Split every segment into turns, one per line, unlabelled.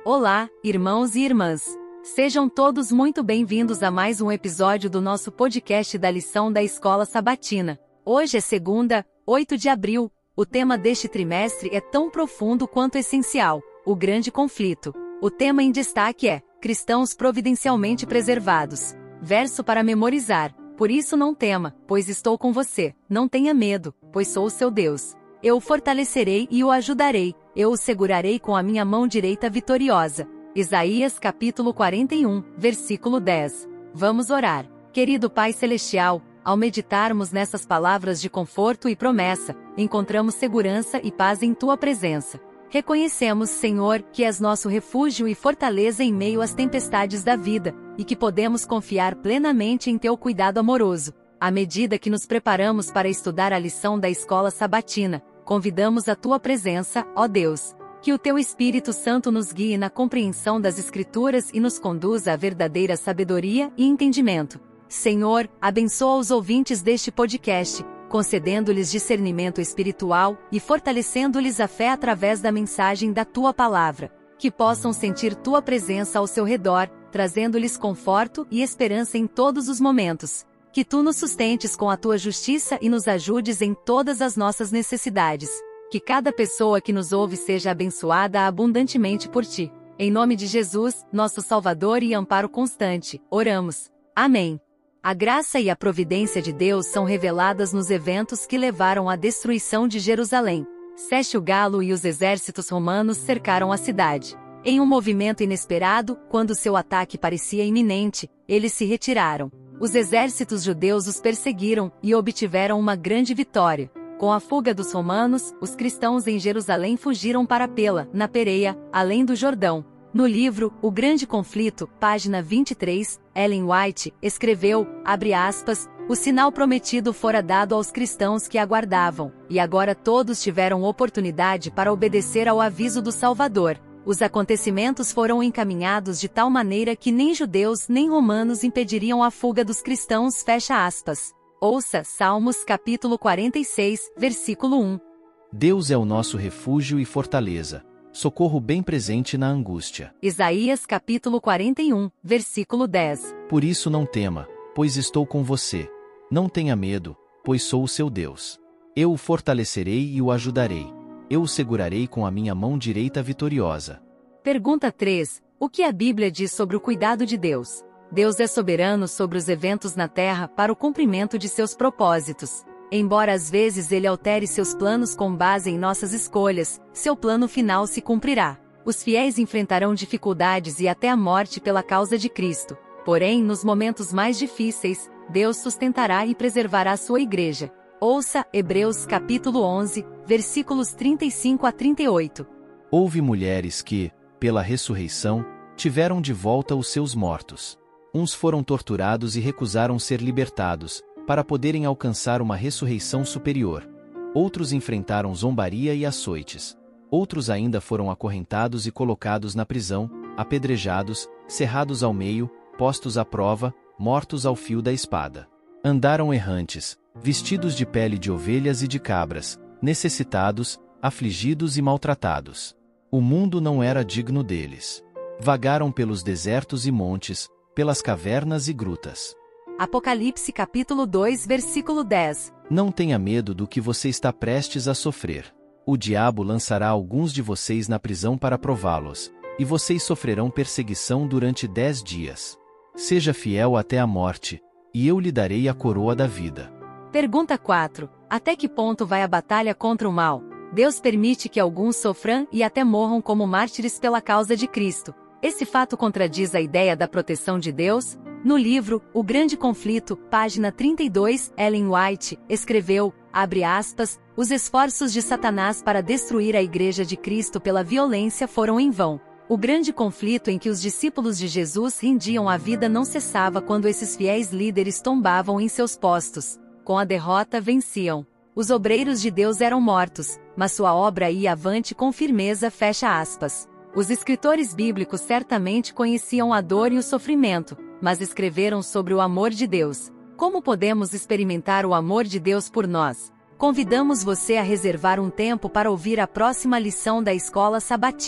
Olá, irmãos e irmãs. Sejam todos muito bem-vindos a mais um episódio do nosso podcast da lição da Escola Sabatina. Hoje é segunda, 8 de abril. O tema deste trimestre é tão profundo quanto essencial: o grande conflito. O tema em destaque é cristãos providencialmente preservados. Verso para memorizar. Por isso não tema, pois estou com você. Não tenha medo, pois sou o seu Deus. Eu o fortalecerei e o ajudarei. Eu o segurarei com a minha mão direita vitoriosa. Isaías capítulo 41, versículo 10. Vamos orar. Querido Pai Celestial, ao meditarmos nessas palavras de conforto e promessa, encontramos segurança e paz em Tua presença. Reconhecemos, Senhor, que és nosso refúgio e fortaleza em meio às tempestades da vida, e que podemos confiar plenamente em Teu cuidado amoroso. À medida que nos preparamos para estudar a lição da Escola Sabatina, convidamos a Tua presença, ó Deus. Que o Teu Espírito Santo nos guie na compreensão das Escrituras e nos conduza à verdadeira sabedoria e entendimento. Senhor, abençoa os ouvintes deste podcast, concedendo-lhes discernimento espiritual e fortalecendo-lhes a fé através da mensagem da Tua Palavra. Que possam sentir Tua presença ao seu redor, trazendo-lhes conforto e esperança em todos os momentos. Que Tu nos sustentes com a Tua justiça e nos ajudes em todas as nossas necessidades. Que cada pessoa que nos ouve seja abençoada abundantemente por Ti. Em nome de Jesus, nosso Salvador e amparo constante, oramos. Amém. A graça e a providência de Deus são reveladas nos eventos que levaram à destruição de Jerusalém. Séscio Galo e os exércitos romanos cercaram a cidade. Em um movimento inesperado, quando seu ataque parecia iminente, eles se retiraram. Os exércitos judeus os perseguiram e obtiveram uma grande vitória. Com a fuga dos romanos, os cristãos em Jerusalém fugiram para Pela, na Pereia, além do Jordão. No livro O Grande Conflito, página 23, Ellen White escreveu, abre aspas, o sinal prometido fora dado aos cristãos que aguardavam, e agora todos tiveram oportunidade para obedecer ao aviso do Salvador. Os acontecimentos foram encaminhados de tal maneira que nem judeus nem romanos impediriam a fuga dos cristãos, fecha aspas. Ouça Salmos capítulo 46, versículo 1.
Deus é o nosso refúgio e fortaleza, socorro bem presente na angústia.
Isaías capítulo 41, versículo 10.
Por isso não tema, pois estou com você. Não tenha medo, pois sou o seu Deus. Eu o fortalecerei e o ajudarei. Eu o segurarei com a minha mão direita vitoriosa.
Pergunta 3. O que a Bíblia diz sobre o cuidado de Deus? Deus é soberano sobre os eventos na Terra para o cumprimento de seus propósitos. Embora às vezes Ele altere seus planos com base em nossas escolhas, seu plano final se cumprirá. Os fiéis enfrentarão dificuldades e até a morte pela causa de Cristo. Porém, nos momentos mais difíceis, Deus sustentará e preservará sua igreja. Ouça Hebreus capítulo 11, versículos 35 a 38.
Houve mulheres que, pela ressurreição, tiveram de volta os seus mortos. Uns foram torturados e recusaram ser libertados, para poderem alcançar uma ressurreição superior. Outros enfrentaram zombaria e açoites. Outros ainda foram acorrentados e colocados na prisão, apedrejados, cerrados ao meio, postos à prova, mortos ao fio da espada. Andaram errantes, vestidos de pele de ovelhas e de cabras, necessitados, afligidos e maltratados. O mundo não era digno deles. Vagaram pelos desertos e montes, pelas cavernas e grutas.
Apocalipse capítulo 2, versículo 10.
Não tenha medo do que você está prestes a sofrer. O diabo lançará alguns de vocês na prisão para prová-los, e vocês sofrerão perseguição durante 10 dias. Seja fiel até a morte, e eu lhe darei a coroa da vida.
Pergunta 4. Até que ponto vai a batalha contra o mal? Deus permite que alguns sofram e até morram como mártires pela causa de Cristo. Esse fato contradiz a ideia da proteção de Deus? No livro O Grande Conflito, página 32, Ellen White escreveu, abre aspas, os esforços de Satanás para destruir a Igreja de Cristo pela violência foram em vão. O grande conflito em que os discípulos de Jesus rendiam a vida não cessava quando esses fiéis líderes tombavam em seus postos. Com a derrota venciam. Os obreiros de Deus eram mortos, mas sua obra ia avante com firmeza, fecha aspas. Os escritores bíblicos certamente conheciam a dor e o sofrimento, mas escreveram sobre o amor de Deus. Como podemos experimentar o amor de Deus por nós? Convidamos você a reservar um tempo para ouvir a próxima lição da Escola Sabatina,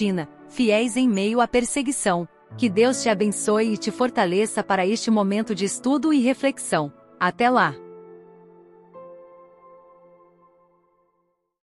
fiéis em meio à perseguição. Que Deus te abençoe e te fortaleça para este momento de estudo e reflexão. Até lá!